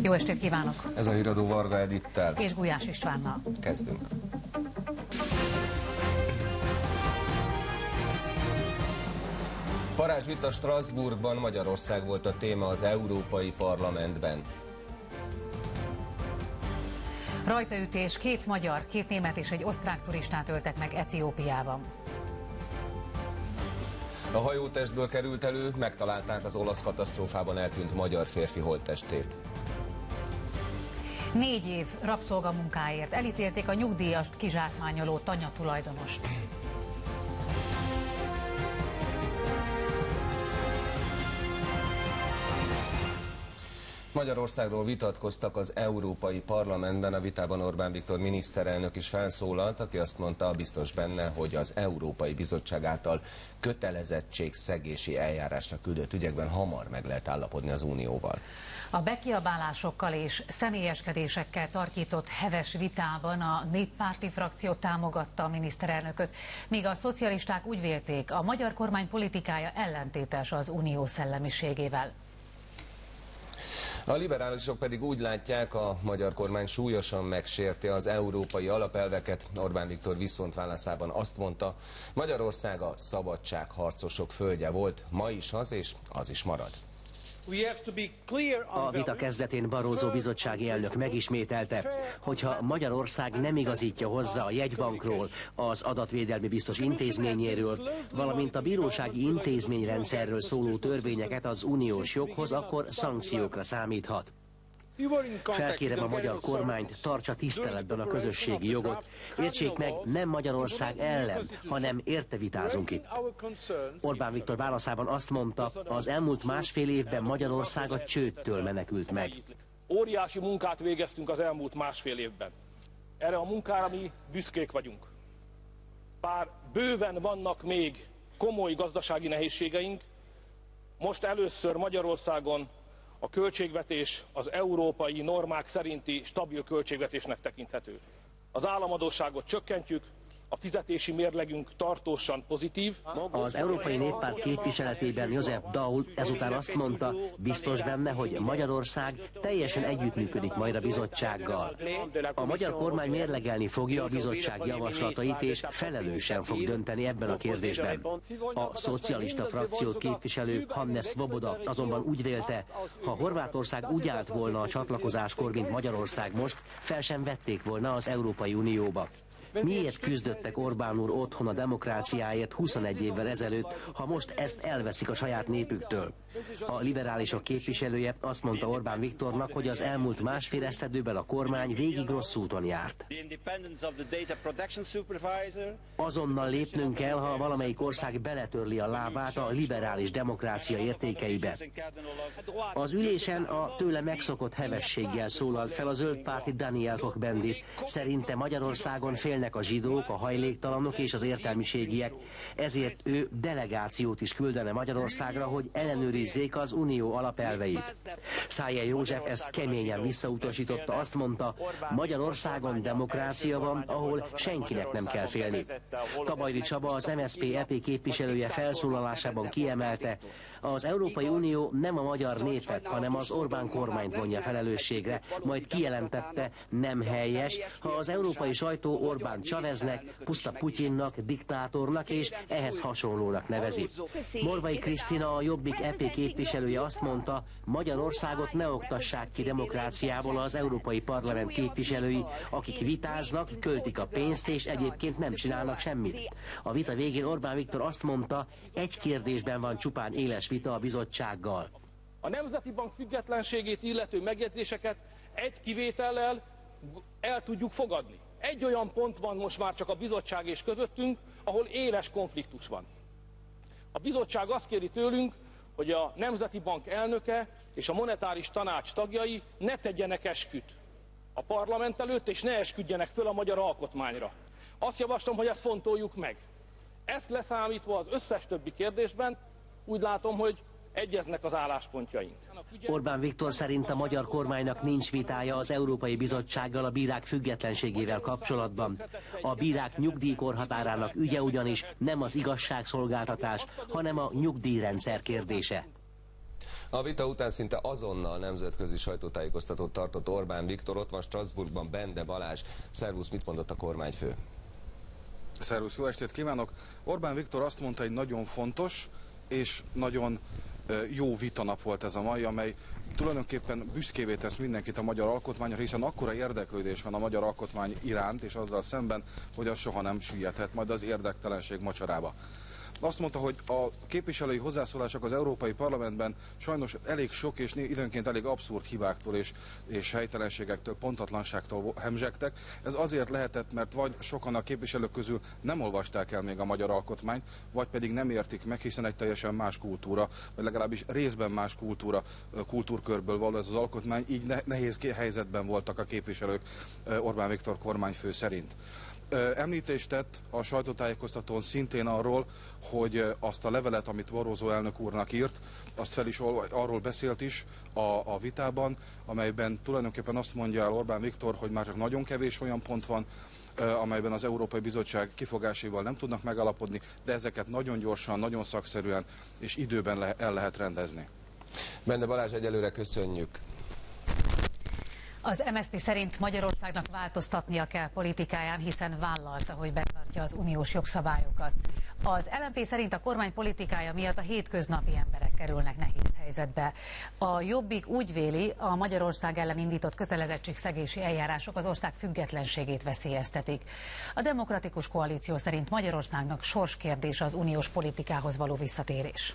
Jó estét kívánok! Ez a híradó Varga Edittel és Gulyás Istvánnal. Kezdünk. Parázsvita Strasbourgban, Magyarország volt a téma az Európai Parlamentben. Rajtaütés, 2 magyar, 2 német és egy osztrák turistát öltek meg Etiópiában. A hajótestből került elő, megtalálták az olasz katasztrófában eltűnt magyar férfi holttestét. 4 év rabszolgamunkáért elítélték a nyugdíjast kizsákmányoló tanya tulajdonost. Magyarországról vitatkoztak az Európai Parlamentben, a vitában Orbán Viktor miniszterelnök is felszólalt, aki azt mondta, biztos benne, hogy az Európai Bizottság által kötelezettségszegési eljárásra küldött ügyekben hamar meg lehet állapodni az Unióval. A bekiabálásokkal és személyeskedésekkel tarkított heves vitában a néppárti frakció támogatta a miniszterelnököt, míg a szocialisták úgy vélték, a magyar kormány politikája ellentétes az unió szellemiségével. A liberálisok pedig úgy látják, a magyar kormány súlyosan megsérti az európai alapelveket. Orbán Viktor viszont válaszában azt mondta, Magyarország a szabadságharcosok földje volt, ma is az, és az is marad. A vita kezdetén Barroso bizottsági elnök megismételte, hogyha Magyarország nem igazítja hozzá a jegybankról, az adatvédelmi biztos intézményéről, valamint a bírósági intézményrendszerről szóló törvényeket az uniós joghoz, akkor szankciókra számíthat. Felkérem a magyar kormányt, tartsa tiszteletben a közösségi jogot, értsék meg, nem Magyarország ellen, hanem érte vitázunk itt. Orbán Viktor válaszában azt mondta, az elmúlt másfél évben Magyarország a csődtől menekült meg. Óriási munkát végeztünk az elmúlt másfél évben. Erre a munkára mi büszkék vagyunk. Bár bőven vannak még komoly gazdasági nehézségeink, most először Magyarországon a költségvetés az európai normák szerinti stabil költségvetésnek tekinthető. Az államadósságot csökkentjük, a fizetési mérlegünk tartósan pozitív. Az Európai Néppárt képviseletében Joseph Daul ezután azt mondta, biztos benne, hogy Magyarország teljesen együttműködik majd a bizottsággal. A magyar kormány mérlegelni fogja a bizottság javaslatait, és felelősen fog dönteni ebben a kérdésben. A szocialista frakciót képviselő Hannes Svoboda azonban úgy vélte, ha Horvátország úgy állt volna a csatlakozáskor, mint Magyarország most, fel sem vették volna az Európai Unióba. Miért küzdöttek Orbán úr otthon a demokráciáért 21 évvel ezelőtt, ha most ezt elveszik a saját népüktől? A liberálisok képviselője azt mondta Orbán Viktornak, hogy az elmúlt másfél esztendőben a kormány végig rossz úton járt. Azonnal lépnünk kell, ha valamelyik ország beletörli a lábát a liberális demokrácia értékeibe. Az ülésen a tőle megszokott hevességgel szólalt fel a zöldpárti Daniel Cohn-Bendit. Szerinte Magyarországon félnek a zsidók, a hajléktalanok és az értelmiségiek, ezért ő delegációt is küldene Magyarországra, hogy ellenőrizzék az unió alapelveit. Szájer József ezt keményen visszautasította, azt mondta, Magyarországon demokrácia van, ahol senkinek nem kell félni. Tabajdi Csaba, az MSZP EP képviselője felszólalásában kiemelte, az Európai Unió nem a magyar népet, hanem az Orbán kormányt vonja felelősségre, majd kijelentette, nem helyes, ha az európai sajtó Orbán Cháveznek, puszta Putyinnak, diktátornak és ehhez hasonlónak nevezi. Morvai Krisztina, a Jobbik EP képviselője azt mondta, Magyarországot ne oktassák ki demokráciából az Európai Parlament képviselői, akik vitáznak, költik a pénzt és egyébként nem csinálnak semmit. A vita végén Orbán Viktor azt mondta, egy kérdésben van csupán éles vita a bizottsággal. A Nemzeti Bank függetlenségét illető megjegyzéseket egy kivétellel el tudjuk fogadni. Egy olyan pont van most már csak a bizottság és közöttünk, ahol éles konfliktus van. A bizottság azt kéri tőlünk, hogy a Nemzeti Bank elnöke és a monetáris tanács tagjai ne tegyenek esküt a parlament előtt, és ne esküdjenek föl a magyar alkotmányra. Azt javaslom, hogy ezt fontoljuk meg. Ezt leszámítva az összes többi kérdésben úgy látom, hogy egyeznek az álláspontjaink. Orbán Viktor szerint a magyar kormánynak nincs vitája az Európai Bizottsággal a bírák függetlenségével kapcsolatban. A bírák nyugdíjkorhatárának ügye ugyanis nem az igazságszolgáltatás, hanem a nyugdíjrendszer kérdése. A vita után szinte azonnal nemzetközi sajtótájékoztatót tartott Orbán Viktor, ott van Strasbourgban Bende Balázs. Szervusz, mit mondott a kormányfő? Szervusz, jó estét kívánok! Orbán Viktor azt mondta, hogy nagyon fontos és nagyon jó vitanap volt ez a mai, amely tulajdonképpen büszkévé tesz mindenkit a magyar alkotmányra, hiszen akkora érdeklődés van a magyar alkotmány iránt és azzal szemben, hogy az soha nem süllyedhet majd az érdektelenség mocsarába. Azt mondta, hogy a képviselői hozzászólások az Európai Parlamentben sajnos elég sok és időnként elég abszurd hibáktól és helytelenségektől, pontatlanságtól hemzsegtek. Ez azért lehetett, mert vagy sokan a képviselők közül nem olvasták el még a magyar alkotmányt, vagy pedig nem értik meg, hiszen egy teljesen más kultúra, vagy legalábbis részben más kultúrkörből való ez az alkotmány, így nehéz helyzetben voltak a képviselők Orbán Viktor kormányfő szerint. Említést tett a sajtótájékoztatón szintén arról, hogy azt a levelet, amit Barroso elnök úrnak írt, azt arról beszélt is a vitában, amelyben tulajdonképpen azt mondja el Orbán Viktor, hogy már csak nagyon kevés olyan pont van, amelyben az Európai Bizottság kifogásaival nem tudnak megállapodni, de ezeket nagyon gyorsan, nagyon szakszerűen és időben el lehet rendezni. Bende Balázs, egyelőre köszönjük. Az MSZP szerint Magyarországnak változtatnia kell politikáján, hiszen vállalta, hogy betartja az uniós jogszabályokat. Az LMP szerint a kormány politikája miatt a hétköznapi emberek kerülnek nehéz helyzetbe. A Jobbik úgy véli, a Magyarország ellen indított kötelezettségszegési eljárások az ország függetlenségét veszélyeztetik. A Demokratikus Koalíció szerint Magyarországnak sorskérdés az uniós politikához való visszatérés.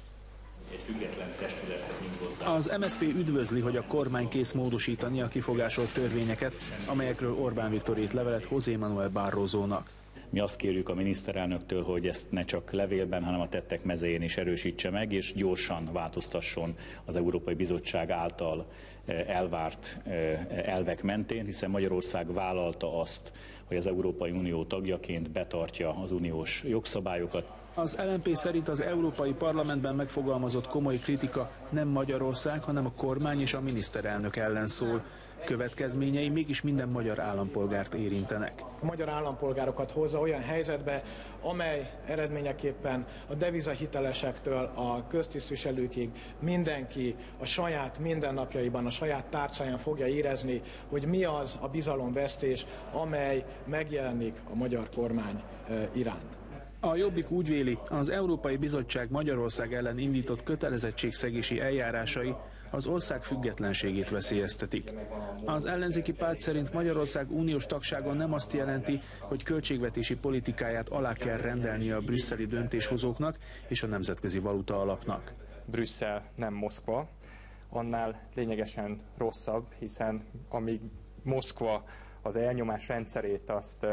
Az MSZP üdvözli, hogy a kormány kész módosítani a kifogásolt törvényeket, amelyekről Orbán Viktor írt levelet José Manuel Barrosónak. Mi azt kérjük a miniszterelnöktől, hogy ezt ne csak levélben, hanem a tettek mezején is erősítse meg, és gyorsan változtasson az Európai Bizottság által elvárt elvek mentén, hiszen Magyarország vállalta azt, hogy az Európai Unió tagjaként betartja az uniós jogszabályokat. Az LMP szerint az Európai Parlamentben megfogalmazott komoly kritika nem Magyarország, hanem a kormány és a miniszterelnök ellen szól. Következményei mégis minden magyar állampolgárt érintenek. A magyar állampolgárokat hozza olyan helyzetbe, amely eredményeképpen a devizahitelesektől a köztisztviselőkig mindenki a saját mindennapjaiban, a saját tárcáján fogja érezni, hogy mi az a bizalomvesztés, amely megjelenik a magyar kormány iránt. A Jobbik úgy véli, az Európai Bizottság Magyarország ellen indított kötelezettségszegési eljárásai az ország függetlenségét veszélyeztetik. Az ellenzéki párt szerint Magyarország uniós tagsága nem azt jelenti, hogy költségvetési politikáját alá kell rendelnie a brüsszeli döntéshozóknak és a Nemzetközi Valuta Alapnak. Brüsszel nem Moszkva, annál lényegesen rosszabb, hiszen amíg Moszkva az elnyomás rendszerét azt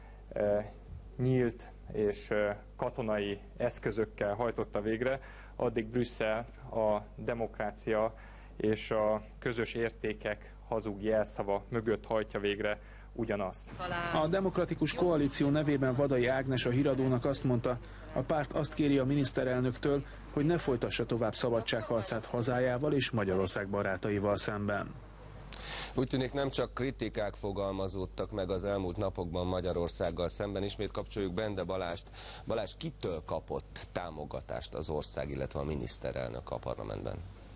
nyílt és katonai eszközökkel hajtotta végre, addig Brüsszel a demokrácia és a közös értékek hazug jelszava mögött hajtja végre ugyanazt. A Demokratikus Koalíció nevében Vadai Ágnes a Híradónak azt mondta, a párt azt kéri a miniszterelnöktől, hogy ne folytassa tovább szabadságharcát hazájával és Magyarország barátaival szemben. Úgy tűnik, nem csak kritikák fogalmazódtak meg az elmúlt napokban Magyarországgal szemben. Ismét kapcsoljuk Bende Balázst. Balázs, kitől kapott támogatást az ország, illetve a miniszterelnök a parlamentben?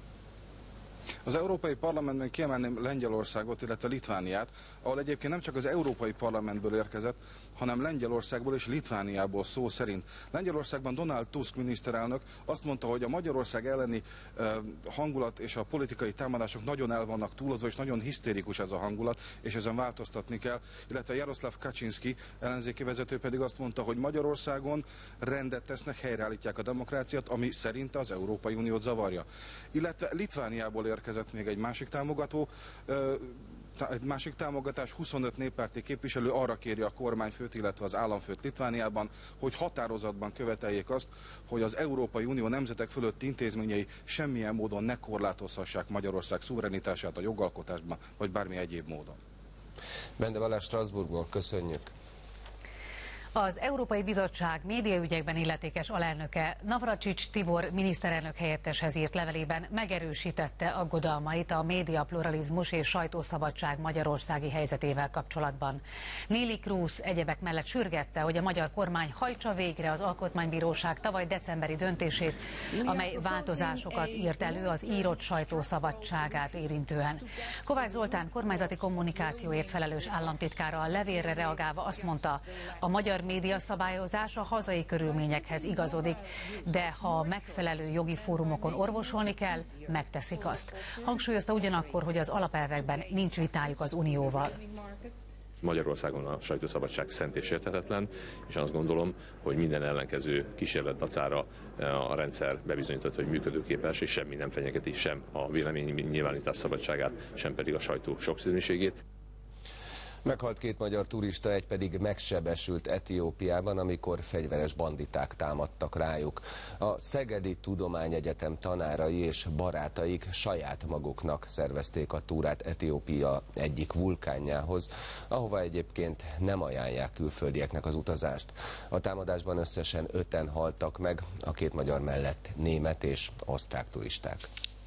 Az Európai Parlamentben kiemelném Lengyelországot, illetve Litvániát, ahol egyébként nem csak az Európai Parlamentből érkezett, hanem Lengyelországból és Litvániából szó szerint. Lengyelországban Donald Tusk miniszterelnök azt mondta, hogy a Magyarország elleni hangulat és a politikai támadások nagyon el vannak túlozva, és nagyon hisztérikus ez a hangulat, és ezen változtatni kell. Illetve Jaroszláv Kaczynszki ellenzéki vezető pedig azt mondta, hogy Magyarországon rendet tesznek, helyreállítják a demokráciát, ami szerinte az Európai Uniót zavarja. Illetve Litvániából érkezett még egy másik támogató, egy másik támogatás, 25 néppárti képviselő arra kéri a kormányfőt, illetve az államfőt Litvániában, hogy határozatban követeljék azt, hogy az Európai Unió nemzetek fölötti intézményei semmilyen módon ne korlátozhassák Magyarország szuverenitását a jogalkotásban, vagy bármi egyéb módon. Bende Balázs Strasbourgból, köszönjük. Az Európai Bizottság médiaügyekben illetékes alelnöke Navracsics Tibor miniszterelnök helyetteshez írt levelében megerősítette aggodalmait a médiapluralizmus és sajtószabadság magyarországi helyzetével kapcsolatban. Neelie Kroes egyebek mellett sürgette, hogy a magyar kormány hajtsa végre az Alkotmánybíróság tavaly decemberi döntését, amely változásokat írt elő az írott sajtó szabadságát érintően. Kovács Zoltán kormányzati kommunikációért felelős államtitkára a levélre reagálva azt mondta, a magyar médiaszabályozás a hazai körülményekhez igazodik, de ha megfelelő jogi fórumokon orvosolni kell, megteszik azt. Hangsúlyozta ugyanakkor, hogy az alapelvekben nincs vitájuk az Unióval. Magyarországon a sajtószabadság szent és érthetetlen, és azt gondolom, hogy minden ellenkező kísérlet dacára a rendszer bebizonyított, hogy működőképes, és semmi nem fenyegeti sem a véleménynyilvánítás szabadságát, sem pedig a sajtó sokszínűségét. Meghalt 2 magyar turista, egy pedig megsebesült Etiópiában, amikor fegyveres banditák támadtak rájuk. A Szegedi Tudományegyetem tanárai és barátaik saját maguknak szervezték a túrát Etiópia egyik vulkánjához, ahova egyébként nem ajánlják külföldieknek az utazást. A támadásban összesen 5-en haltak meg, a 2 magyar mellett német és osztrák turisták.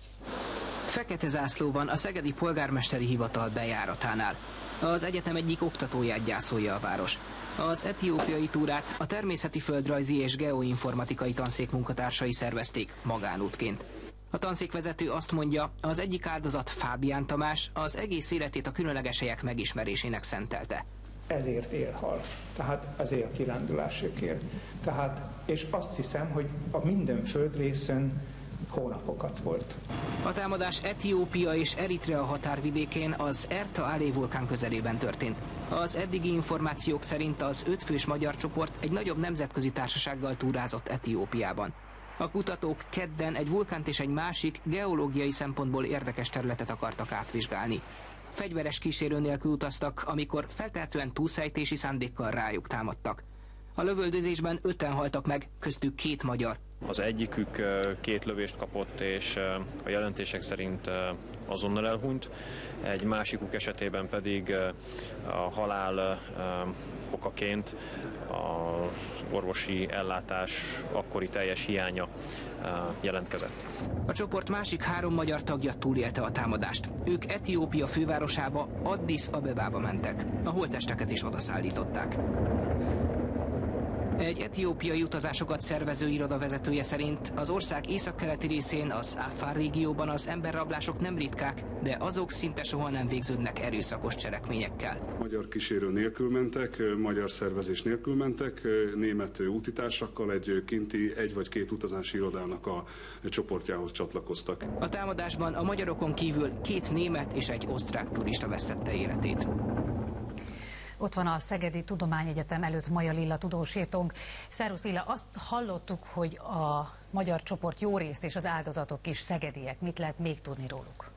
Fekete zászló van a szegedi polgármesteri hivatal bejáratánál. Az egyetem egyik oktatóját gyászolja a város. Az etiópiai túrát a természeti földrajzi és geoinformatikai tanszék munkatársai szervezték magánútként. A tanszékvezető azt mondja, az egyik áldozat, Fábián Tamás, az egész életét a különleges helyek megismerésének szentelte. Ezért él-hal, tehát azért kirándulásokért. És azt hiszem, hogy a minden földrészen hónapokat volt. A támadás Etiópia és Eritrea határvidékén az Erta Alé vulkán közelében történt. Az eddigi információk szerint az 5 fős magyar csoport egy nagyobb nemzetközi társasággal túrázott Etiópiában. A kutatók kedden egy vulkánt és egy másik geológiai szempontból érdekes területet akartak átvizsgálni. Fegyveres kísérő nélkül utaztak, amikor feltehetően túlszejtési szándékkal rájuk támadtak. A lövöldözésben 5-en haltak meg, köztük 2 magyar. Az egyikük 2 lövést kapott, és a jelentések szerint azonnal elhunyt. Egy másikuk esetében pedig a halál okaként az orvosi ellátás akkori teljes hiánya jelentkezett. A csoport másik 3 magyar tagja túlélte a támadást. Ők Etiópia fővárosába, Addis Abebába mentek. A holttesteket is odaszállították. Egy etiópiai utazásokat szervező iroda vezetője szerint az ország északkeleti részén, az Afar régióban az emberrablások nem ritkák, de azok szinte soha nem végződnek erőszakos cselekményekkel. Magyar kísérő nélkül mentek, magyar szervezés nélkül mentek, német útitársakkal egy kinti 1 vagy 2 utazási irodának a csoportjához csatlakoztak. A támadásban a magyarokon kívül 2 német és egy osztrák turista vesztette életét. Ott van a Szegedi Tudományegyetem előtt Maja Lilla tudósítónk. Szervusz Lilla, azt hallottuk, hogy a magyar csoport jó részt és az áldozatok is szegediek. Mit lehet még tudni róluk?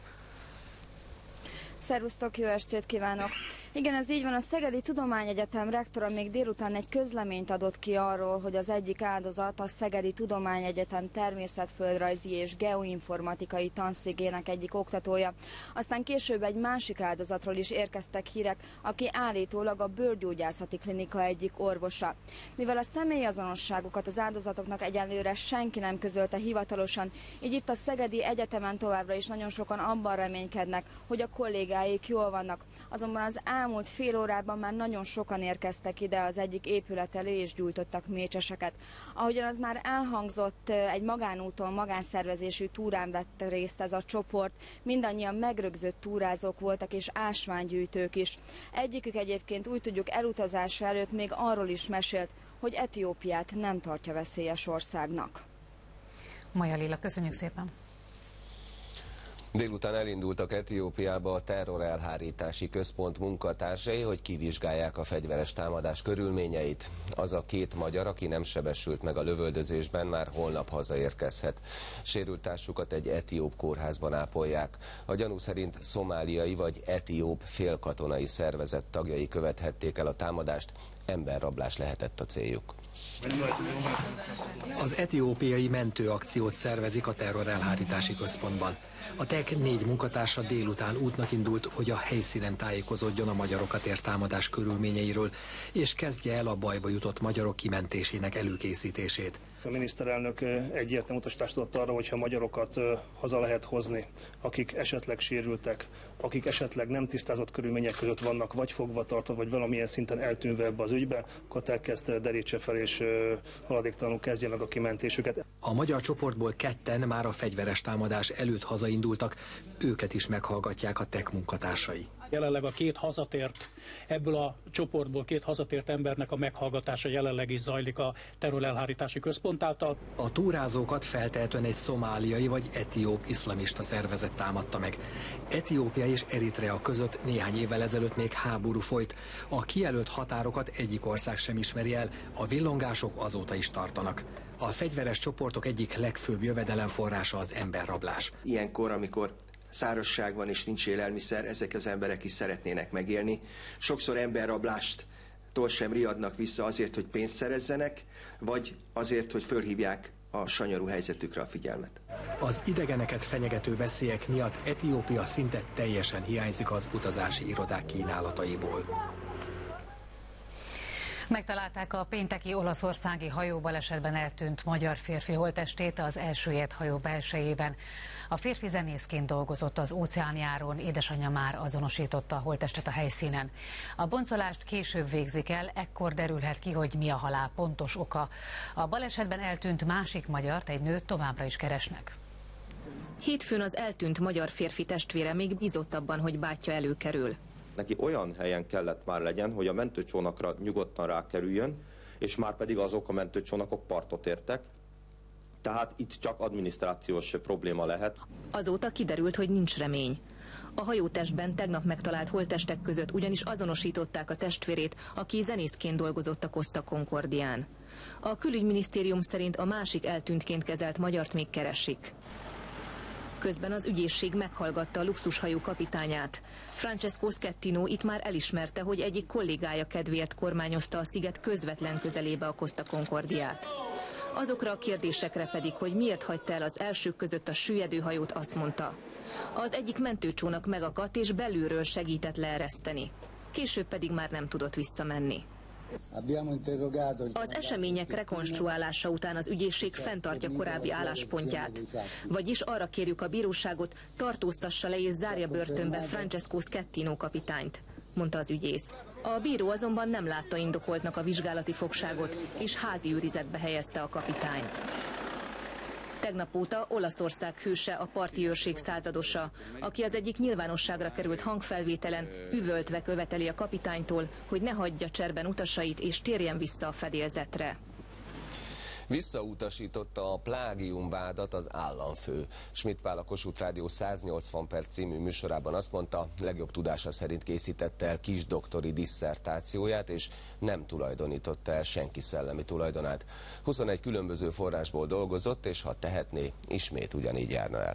Szervusztok, jó estét kívánok! Igen, ez így van, a Szegedi Tudományegyetem rektora még délután egy közleményt adott ki arról, hogy az egyik áldozat a Szegedi Tudományegyetem természetföldrajzi és geoinformatikai tanszékének egyik oktatója. Aztán később egy másik áldozatról is érkeztek hírek, aki állítólag a bőrgyógyászati klinika egyik orvosa. Mivel a személyazonosságukat az áldozatoknak egyelőre senki nem közölte hivatalosan, így itt a Szegedi Egyetemen továbbra is nagyon sokan abban reménykednek, hogy a kollégáik jól vannak. Azonban az elmúlt fél órában már nagyon sokan érkeztek ide az egyik épület elé és gyújtottak mécseseket. Ahogyan az már elhangzott, egy magánúton, magánszervezésű túrán vett részt ez a csoport. Mindannyian megrögzött túrázók voltak és ásványgyűjtők is. Egyikük egyébként úgy tudjuk elutazása előtt még arról is mesélt, hogy Etiópiát nem tartja veszélyes országnak. Maja Lilla, köszönjük szépen! Délután elindultak Etiópiába a terrorelhárítási központ munkatársai, hogy kivizsgálják a fegyveres támadás körülményeit. Az a 2 magyar, aki nem sebesült meg a lövöldözésben, már holnap hazaérkezhet. Sérült társukat egy etióp kórházban ápolják. A gyanú szerint szomáliai vagy etióp félkatonai szervezet tagjai követhették el a támadást. emberrablás lehetett a céljuk. Az etiópiai mentőakciót szervezik a terrorelhárítási központban. A TEK 4 munkatársa délután útnak indult, hogy a helyszínen tájékozódjon a magyarokat ért támadás körülményeiről, és kezdje el a bajba jutott magyarok kimentésének előkészítését. A miniszterelnök egyértelmű utasítást adott arra, hogyha magyarokat haza lehet hozni, akik esetleg sérültek, akik esetleg nem tisztázott körülmények között vannak, vagy fogva tartva, vagy valamilyen szinten eltűnve ebbe az ügybe, akkor elkezd derítse fel, és haladéktalanul kezdje meg a kimentésüket. A magyar csoportból ketten már a fegyveres támadás előtt hazaindultak, őket is meghallgatják a TEK munkatársai. Jelenleg a két hazatért, ebből a csoportból két hazatért embernek a meghallgatása jelenleg is zajlik a terrorelhárítási központ által. A túrázókat feltehetően egy szomáliai vagy etióp iszlamista szervezet támadta meg. Etiópia és Eritrea között néhány évvel ezelőtt még háború folyt. A kijelölt határokat egyik ország sem ismeri el, a villongások azóta is tartanak. A fegyveres csoportok egyik legfőbb jövedelemforrása az emberrablás. Ilyenkor, amikor szárazság van és nincs élelmiszer, ezek az emberek is szeretnének megélni. Sokszor emberrablástól sem riadnak vissza azért, hogy pénzt szerezzenek, vagy azért, hogy fölhívják a sanyarú helyzetükre a figyelmet. Az idegeneket fenyegető veszélyek miatt Etiópia szinte teljesen hiányzik az utazási irodák kínálataiból. Megtalálták a pénteki olaszországi hajóbalesetben eltűnt magyar férfi holttestét az elsüllyedt hajó belsejében. A férfi zenészként dolgozott az óceánjáron, édesanyja már azonosította a holttestet a helyszínen. A boncolást később végzik el, ekkor derülhet ki, hogy mi a halál pontos oka. A balesetben eltűnt másik magyart, egy nőt továbbra is keresnek. Hétfőn az eltűnt magyar férfi testvére még bízott abban, hogy bátyja előkerül. Neki olyan helyen kellett már legyen, hogy a mentőcsónakra nyugodtan rákerüljön, és már pedig azok a mentőcsónakok partot értek, tehát itt csak adminisztrációs probléma lehet. Azóta kiderült, hogy nincs remény. A hajótestben tegnap megtalált holttestek között ugyanis azonosították a testvérét, aki zenészként dolgozott a Costa Concordián. A külügyminisztérium szerint a másik eltűntként kezelt magyart még keresik. Közben az ügyészség meghallgatta a luxushajó kapitányát. Francesco Schettino itt már elismerte, hogy egyik kollégája kedvéért kormányozta a sziget közvetlen közelébe a Costa Concordiát. Azokra a kérdésekre pedig, hogy miért hagyta el az elsők között a süllyedő hajót, azt mondta: az egyik mentőcsónak megakadt és belülről segített leereszteni. Később pedig már nem tudott visszamenni. Az események rekonstruálása után az ügyészség fenntartja korábbi álláspontját. Vagyis arra kérjük a bíróságot, tartóztassa le és zárja börtönbe Francesco Schettino kapitányt, mondta az ügyész. A bíró azonban nem látta indokoltnak a vizsgálati fogságot, és házi őrizetbe helyezte a kapitányt. Tegnap óta Olaszország hőse a parti őrség századosa, aki az egyik nyilvánosságra került hangfelvételen üvöltve követeli a kapitánytól, hogy ne hagyja cserben utasait és térjen vissza a fedélzetre. Visszautasította a plágiumvádat az államfő. Schmidt Pál, a Kossuth Rádió 180 perc című műsorában azt mondta, legjobb tudása szerint készítette el kisdoktori disszertációját, és nem tulajdonította el senki szellemi tulajdonát. 21 különböző forrásból dolgozott, és ha tehetné, ismét ugyanígy járna el.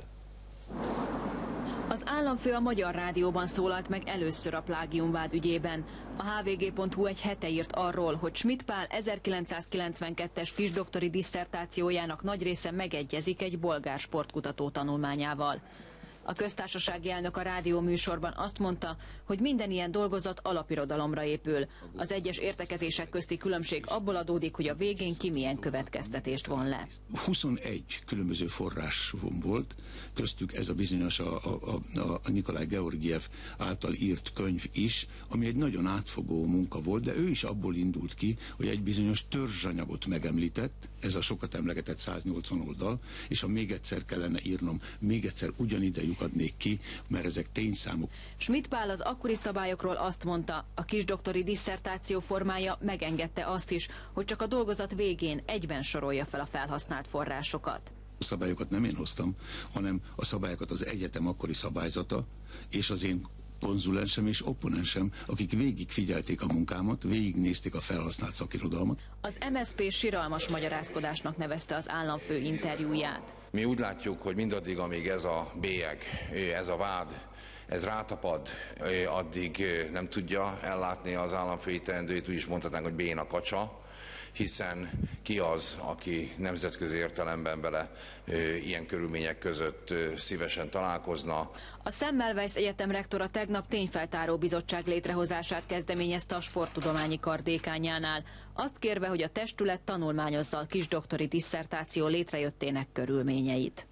Az államfő a Magyar Rádióban szólalt meg először a plágiumvád ügyében. A hvg.hu egy hete írt arról, hogy Schmidt Pál 1992-es kisdoktori disszertációjának nagy része megegyezik egy bolgár sportkutató tanulmányával. A köztársasági elnök a rádió műsorban azt mondta, hogy minden ilyen dolgozat alapirodalomra épül. Az egyes értekezések közti különbség abból adódik, hogy a végén ki milyen következtetést von le. 21 különböző forrás volt, köztük ez a bizonyos a Nikolaj Georgiev által írt könyv is, ami egy nagyon átfogó munka volt, de ő is abból indult ki, hogy egy bizonyos törzsanyagot megemlített, ez a sokat emlegetett 180 oldal, és ha még egyszer kellene írnom, még egyszer ugyanide adnék ki, mert ezek tényszámok. Schmidt Pál az akkori szabályokról azt mondta, a kisdoktori disszertáció formája megengedte azt is, hogy csak a dolgozat végén egyben sorolja fel a felhasznált forrásokat. A szabályokat nem én hoztam, hanem a szabályokat az egyetem akkori szabályzata, és az én konzulensem és opponensem, akik végig figyelték a munkámat, végignézték a felhasznált szakirodalmat. Az MSZP siralmas magyarázkodásnak nevezte az államfő interjúját. Mi úgy látjuk, hogy mindaddig, amíg ez a bélyeg, ez a vád ez rátapad, addig nem tudja ellátni az államfői teendőit, úgy is mondhatnánk, hogy béna kacsa, hiszen ki az, aki nemzetközi értelemben vele ilyen körülmények között szívesen találkozna. A Semmelweis Egyetem rektora tegnap tényfeltáró bizottság létrehozását kezdeményezte a sporttudományi kar dékánjánál, azt kérve, hogy a testület tanulmányozza a kisdoktori disszertáció létrejöttének körülményeit.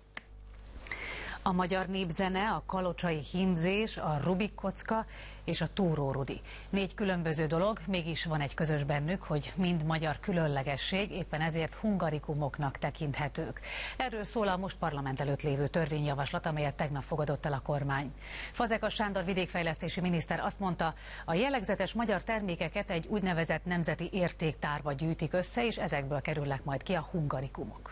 A magyar népzene, a kalocsai hímzés, a Rubik kocka és a Túró Rudi. 4 különböző dolog, mégis van egy közös bennük, hogy mind magyar különlegesség, éppen ezért hungarikumoknak tekinthetők. Erről szól a most parlament előtt lévő törvényjavaslat, amelyet tegnap fogadott el a kormány. Fazekas Sándor vidékfejlesztési miniszter azt mondta, a jellegzetes magyar termékeket egy úgynevezett nemzeti értéktárba gyűjtik össze, és ezekből kerülnek majd ki a hungarikumok.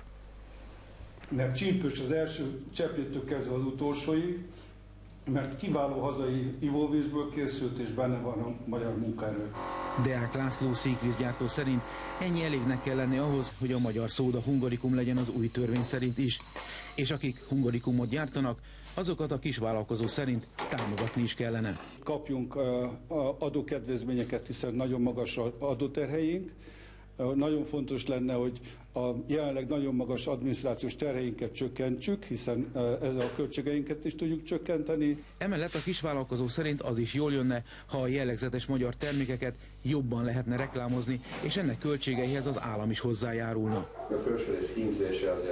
Mert csípős az első cseppjétől kezdve az utolsóig, mert kiváló hazai ivóvízből készült, és benne van a magyar munkaerő. Deák László székvízgyártó szerint ennyi elégnek kell lenni ahhoz, hogy a magyar szóda hungarikum legyen az új törvény szerint is. És akik hungarikumot gyártanak, azokat a kisvállalkozó szerint támogatni is kellene. Kapjunk adókedvezményeket, hiszen nagyon magas az adóterheink. Nagyon fontos lenne, hogy a jelenleg nagyon magas adminisztrációs terheinket csökkentsük, hiszen ezzel a költségeinket is tudjuk csökkenteni. Emellett a kisvállalkozó szerint az is jól jönne, ha a jellegzetes magyar termékeket jobban lehetne reklámozni, és ennek költségeihez az állam is hozzájárulna. A felsőrész hímzése az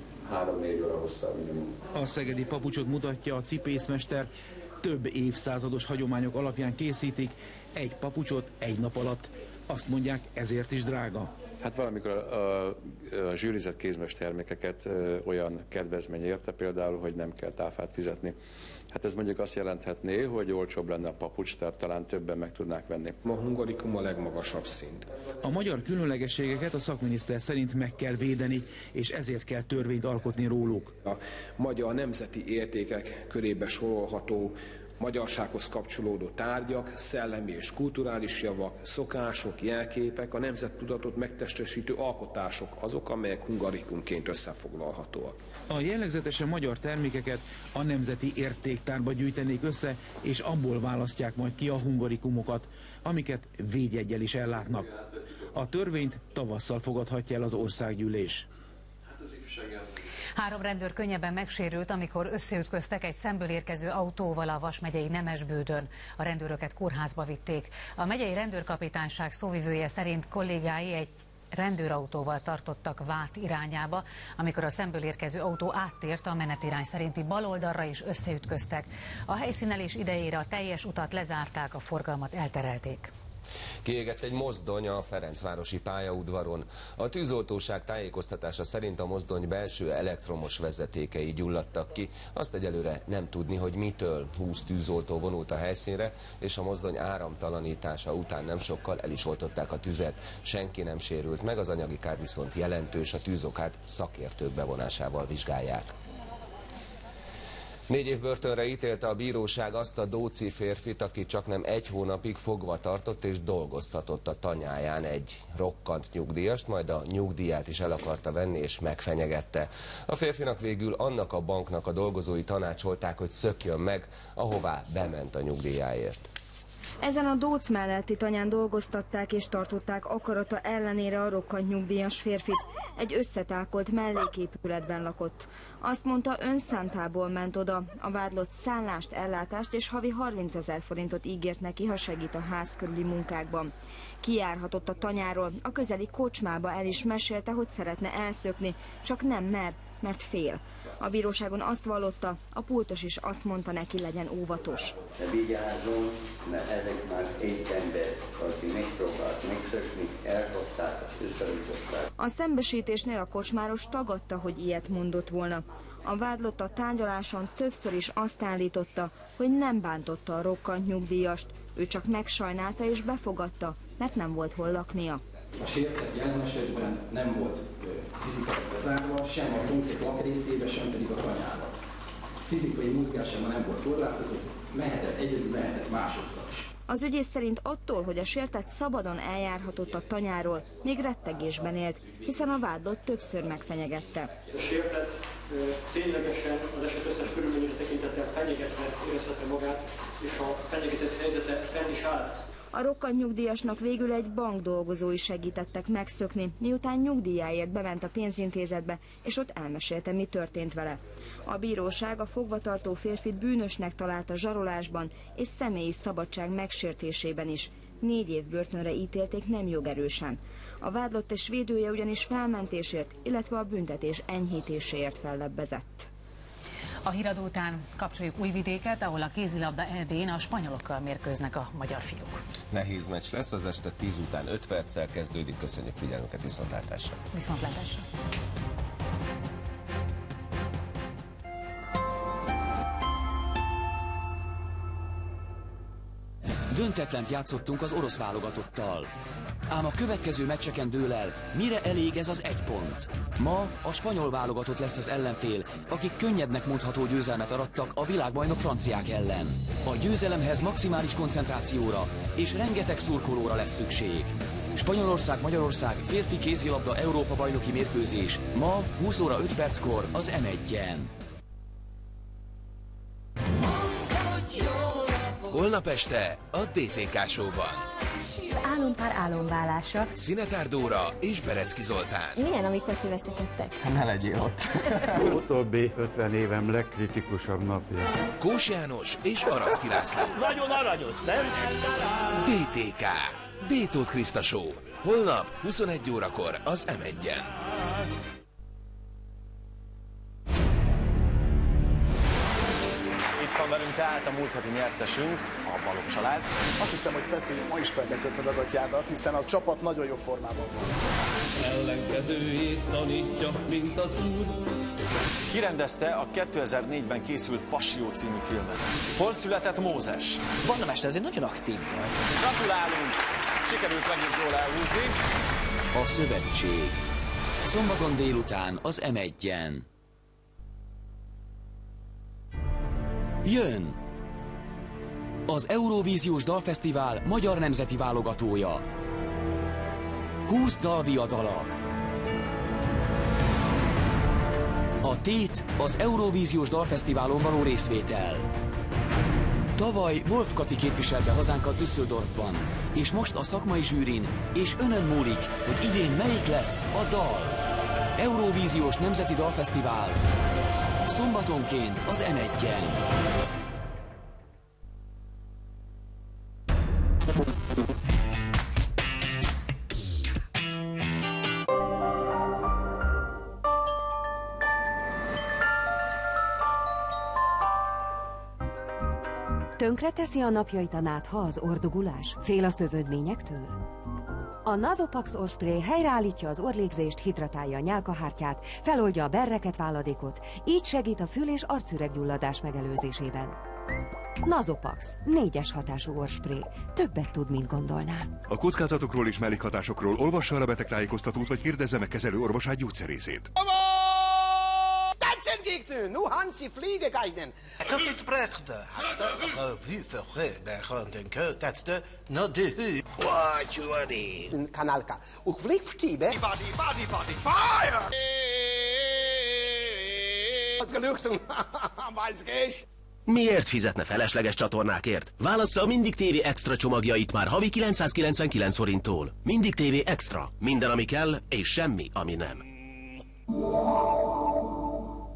3-4 óra hosszabb minimum. A szegedi papucsot mutatja a cipészmester, több évszázados hagyományok alapján készítik, egy papucsot egy nap alatt. Azt mondják, ezért is drága. Hát valamikor a zsűrizett kézműves termékeket olyan kedvezmény érte például, hogy nem kell áfát fizetni. Hát ez mondjuk azt jelenthetné, hogy olcsóbb lenne a papucs, tehát talán többen meg tudnák venni. A hungarikum a legmagasabb szint. A magyar különlegességeket a szakminiszter szerint meg kell védeni, és ezért kell törvényt alkotni róluk. A magyar nemzeti értékek körébe sorolható magyarsághoz kapcsolódó tárgyak, szellemi és kulturális javak, szokások, jelképek, a nemzettudatot megtestesítő alkotások azok, amelyek hungarikumként összefoglalhatóak. A jellegzetesen magyar termékeket a nemzeti értéktárba gyűjtenék össze, és abból választják majd ki a hungarikumokat, amiket védjeggyel is ellátnak. A törvényt tavasszal fogadhatja el az országgyűlés. 3 rendőr könnyebben megsérült, amikor összeütköztek egy szemből érkező autóval a Vas megyei Nemesbődön. A rendőröket kórházba vitték. A megyei rendőrkapitányság szóvivője szerint kollégái egy rendőrautóval tartottak Vát irányába, amikor a szemből érkező autó áttért a menetirány szerinti baloldalra is összeütköztek. A helyszínelés idejére a teljes utat lezárták, a forgalmat elterelték. Kiégett egy mozdony a Ferencvárosi pályaudvaron. A tűzoltóság tájékoztatása szerint a mozdony belső elektromos vezetékei gyulladtak ki. Azt egyelőre nem tudni, hogy mitől. 20 tűzoltó vonult a helyszínre, és a mozdony áramtalanítása után nem sokkal el is oltották a tüzet. Senki nem sérült meg, az anyagi kár viszont jelentős, a tűzokát szakértők bevonásával vizsgálják. 4 év börtönre ítélte a bíróság azt a dóci férfit, aki csaknem 1 hónapig fogva tartott és dolgoztatott a tanyáján egy rokkant nyugdíjast, majd a nyugdíját is el akarta venni és megfenyegette. A férfinak végül annak a banknak a dolgozói tanácsolták, hogy szökjön meg, ahová bement a nyugdíjáért. Ezen a dóc melletti tanyán dolgoztatták és tartották akarata ellenére a rokkant nyugdíjas férfit. Egy összetákolt melléképületben lakott. Azt mondta, önszántából ment oda. A vádlott szállást, ellátást és havi 30 000 forintot ígért neki, ha segít a ház körüli munkákban. Kijárhatott a tanyáról, a közeli kocsmába el is mesélte, hogy szeretne elszökni, csak nem mer, mert fél. A bíróságon azt vallotta, a pultos is azt mondta neki, legyen óvatos. Vigyázzon, mert ezek már egy ember, aki megpróbált megszökni, elkapták, összeütötték. A szembesítésnél a kocsmáros tagadta, hogy ilyet mondott volna. A vádlott a tárgyaláson többször is azt állította, hogy nem bántotta a rokkant nyugdíjast, ő csak megsajnálta és befogadta, mert nem volt hol laknia. A sértett jelen esetben nem volt fizikai bezárva, sem a konkrét lakrészébe, sem pedig a tanyába. Fizikai mozgására nem volt korlátozott, mehetett egyedül, mehetett másokra is. Az ügyész szerint attól, hogy a sértett szabadon eljárhatott a tanyáról, még rettegésben élt, hiszen a vádlott többször megfenyegette. A sértett ténylegesen az eset összes körülményére tekintettel fenyegetve érezhette magát, és a fenyegetett helyzete fenn is állt. A rokkant nyugdíjasnak végül egy bank dolgozói segítettek megszökni, miután nyugdíjáért bement a pénzintézetbe, és ott elmesélte, mi történt vele. A bíróság a fogvatartó férfit bűnösnek találta zsarolásban és személyi szabadság megsértésében is. 4 év börtönre ítélték nem jogerősen. A vádlott és védője ugyanis felmentésért, illetve a büntetés enyhítéséért fellebbezett. A híradó után kapcsoljuk Újvidéket, ahol a kézilabda EB-n a spanyolokkal mérkőznek a magyar fiúk. Nehéz meccs lesz, az este 10 után 5 perccel kezdődik. Köszönjük figyelmüket, viszontlátásra! Viszontlátásra! Döntetlent játszottunk az orosz válogatottal. Ám a következő meccseken dől el, mire elég ez az 1 pont. Ma a spanyol válogatott lesz az ellenfél, akik könnyednek mondható győzelmet arattak a világbajnok franciák ellen. A győzelemhez maximális koncentrációra és rengeteg szurkolóra lesz szükség. Spanyolország-Magyarország férfi kézilabda Európa-bajnoki mérkőzés ma 20 óra 5 perckor az M1-en. Holnap este a DTK Show-ban. Álompár álomválása. Szinetár Dóra és Berecki Zoltán. Milyen, amikor ti veszekedtek? Ne legyél ott. Utóbbi 50 évem legkritikusabb napja. Kós János és Aracki László. Nagyon aranyos, nem? DTK. D-Tóth Kriszta Show. Holnap 21 órakor az M1-en. Itt van velünk tehát a múlt heti nyertesünk, a Balogh család. Azt hiszem, hogy Peti ma is felbekötted a gatyádat, hiszen a csapat nagyon jó formában van. Ellenkezőjét tanítja, mint az úr. Kirendezte a 2004-ben készült Passió című filmet. Hol született Mózes? Banda mester, azért nagyon aktív vagy. Gratulálunk! Sikerült megint jól elhúzni. A Szövetség. Szombaton délután az M1-en. Jön! Az Eurovíziós Dalfesztivál magyar nemzeti válogatója. 20 dalviadala. A tét az Eurovíziós Dalfesztiválon való részvétel. Tavaly Wolf Kati képviselte hazánkat Düsseldorfban, és most a szakmai zsűrin, és önön múlik, hogy idén melyik lesz a dal. Eurovíziós Nemzeti Dalfesztivál. Szombatonként az M1-en. Tönkreteszi a napjait a nátha az ordugulás? Fél a szövődményektől? A Nasopax orrspray helyreállítja az orrlégzést, hidratálja a nyálkahártyát, feloldja a berreket, váladékot, így segít a fül- és arcüreggyulladás megelőzésében. Nasopax, 4-es hatású orrspray. Többet tud, mint gondolná. A kockázatokról és mellékhatásokról olvassa el a betegtájékoztatót, vagy kérdezze meg kezelő orvosát, gyógyszerészét. Tanzen nu Hansi Fliegegeinen. Koffiet prechte, hast du vu verre bergen den kötetste no de hu. What you ready? In Kanalka. Ook vliegstiebe. Body, fire! Was gelukten? Weiß ich. Miért fizetne felesleges csatornákért? Válassza a Mindig TV Extra csomagjait már havi 999 forinttól. Mindig TV Extra. Minden, ami kell, és semmi, ami nem.